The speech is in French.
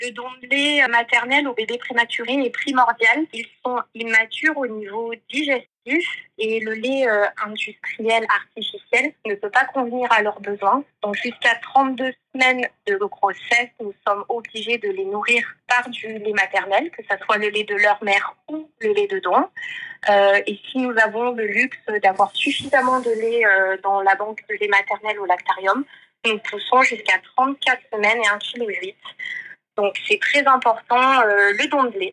Le don de lait maternel aux bébés prématurés est primordial. Ils sont immatures au niveau digestif et le lait industriel artificiel ne peut pas convenir à leurs besoins. Donc jusqu'à 32 semaines de grossesse, nous sommes obligés de les nourrir par du lait maternel, que ce soit le lait de leur mère ou le lait de don. Et si nous avons le luxe d'avoir suffisamment de lait dans la banque de lait maternel au lactarium, nous poussons jusqu'à 34 semaines et 1,8 kg. Donc c'est très important le don de lait.